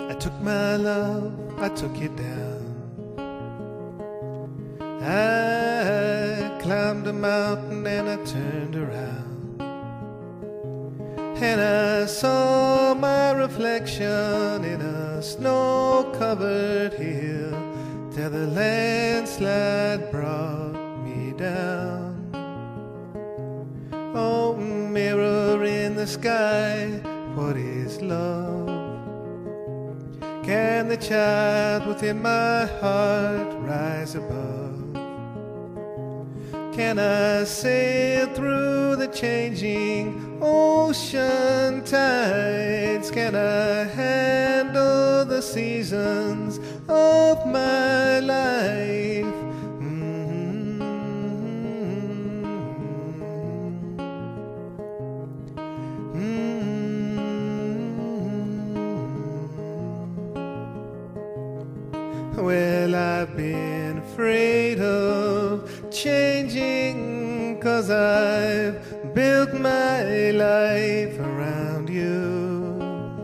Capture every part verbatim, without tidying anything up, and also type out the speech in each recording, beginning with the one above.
I took my love, I took it down. I climbed a mountain and I turned around, and I saw my reflection in a snow-covered hill, till the landslide brought me down. Oh, mirror in the sky, what is love? Can the child within my heart rise above? Can I sail through the changing ocean tides? Can I handle the seasons of my life? Well, I've been afraid of changing, 'cause I've built my life around you.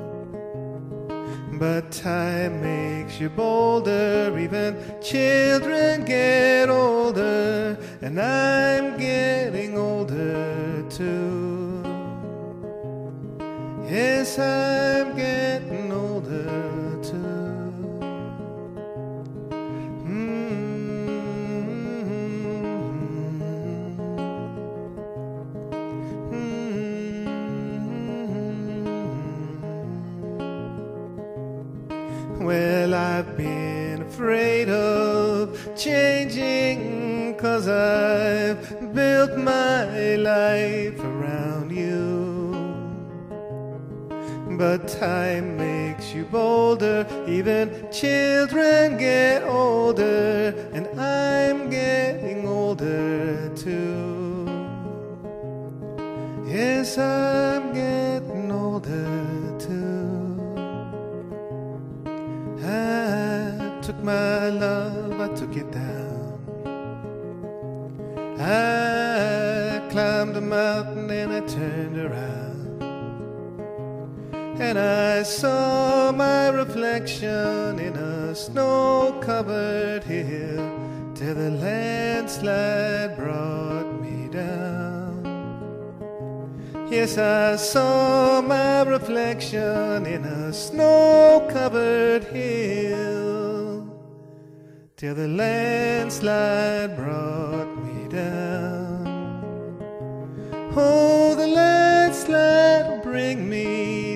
But time makes you bolder, even children get older, and I'm getting older too. Yes, I'm getting older too. Well, I've been afraid of changing, 'cause I've built my life around you. But time makes you bolder, even children get older, and I'm getting older too. Yes, I'm getting older too. I took my love, I took it down. I climbed a mountain and I turned around, and I saw my reflection in a snow-covered hill, till the landslide brought me down. Yes, I saw my reflection in a snow-covered hill, till the landslide brought me down. Oh, the landslide will bring me